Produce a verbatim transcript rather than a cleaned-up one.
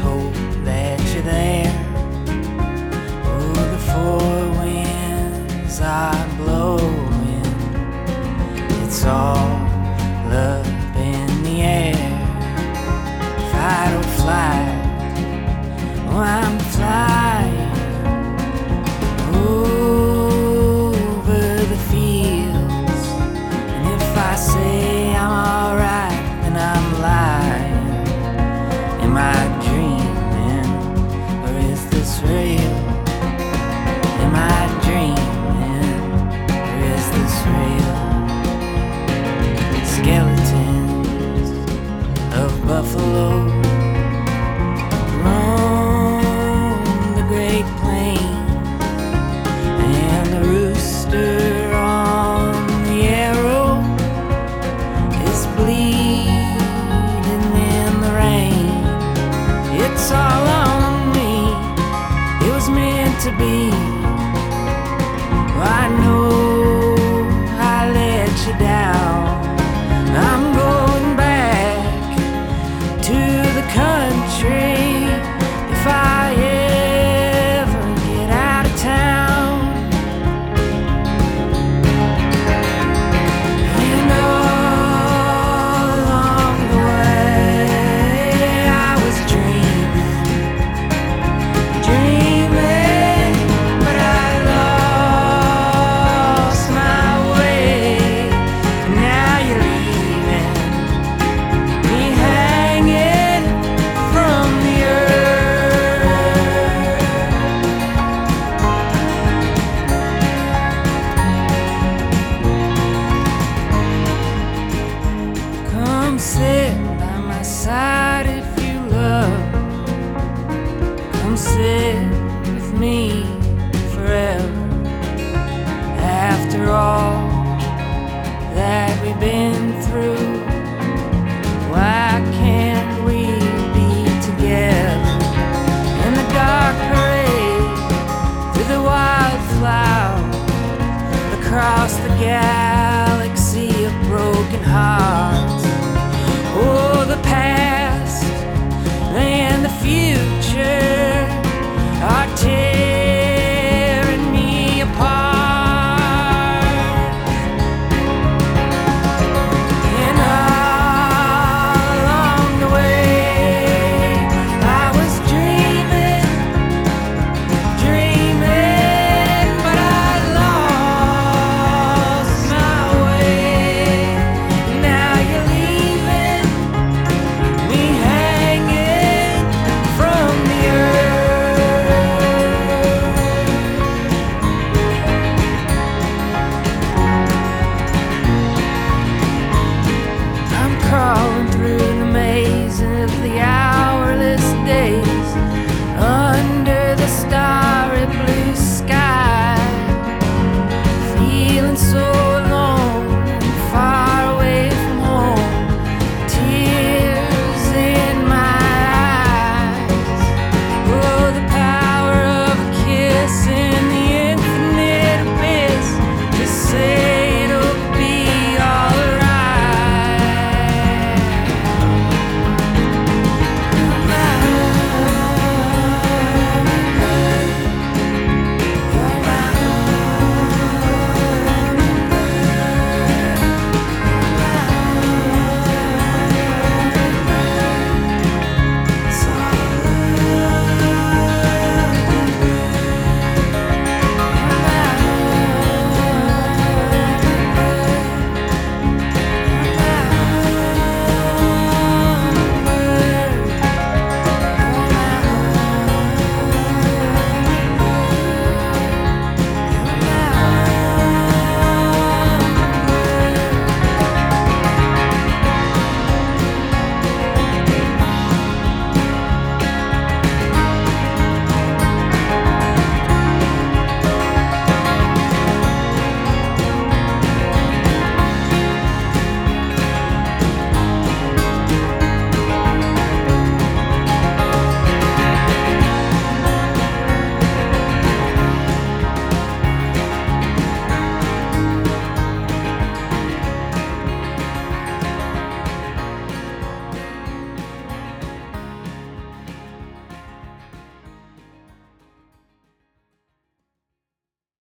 hope that you're there. Oh, the four winds are blowing. It's all up in the air. Fight or flight. Oh, I'm flying over the fields. And if I say I'm alright, then I'm lying. Am I dreaming, or is this real? Am I dreaming, or is this real? Skeletons of buffalo roam the great plain, and the rooster on the arrow is bleeding in the rain. It's all on me, it was meant to be. I know I let you down. I'm going back to the country if I ever get out of town. And all along the way I was dreaming, dreaming, but I lost my way. And now you're leaving me hanging from the earth. Come sit by my side if you love. Come sit with me forever. After all that we've been through, why can't we be together? In the dark parade, through the wildflower, across the galaxy of broken hearts.